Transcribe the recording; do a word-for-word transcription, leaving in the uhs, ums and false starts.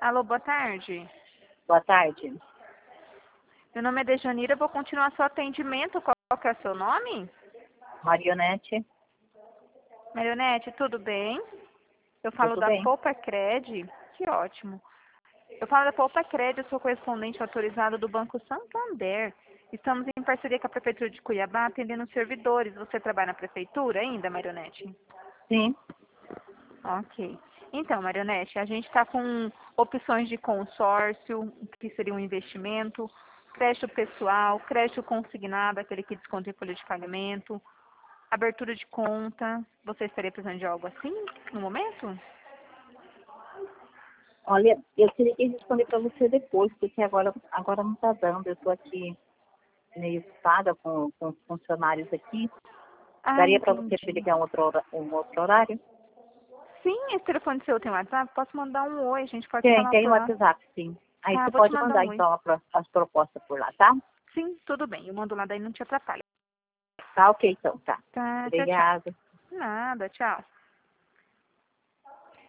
Alô, boa tarde. Boa tarde. Meu nome é Dejanira, eu vou continuar seu atendimento. Qual que é o seu nome? Marionete. Marionete, tudo bem? Eu falo Tudo da bem? Poupa Cred. Que ótimo. Eu falo da Poupa Cred, eu sou correspondente autorizado do Banco Santander. Estamos em parceria com a Prefeitura de Cuiabá, atendendo servidores. Você trabalha na Prefeitura ainda, Marionete? Sim. Ok. Então, Marionete, a gente está com opções de consórcio, que seria um investimento, crédito pessoal, crédito consignado, aquele que desconta em folha de pagamento, abertura de conta. Você estaria precisando de algo assim no momento? Olha, eu teria que responder para você depois, porque agora, agora não está dando. Eu estou aqui meio ocupada com, com os funcionários aqui. Ah, Daria para você me entendi. ligar um outro, hora- um outro horário? Sim, esse telefone seu tem WhatsApp? Posso mandar um oi, a gente pode Tem, falar tem o por lá. WhatsApp, sim. Aí Tá, você vou te pode mandar mandar um oi. então a pro- as propostas por lá, tá? Sim, tudo bem. Eu mando lá, daí não te atrapalha. Tá, ok então, tá. Tá, tchau, tchau. Obrigada. Nada, tchau.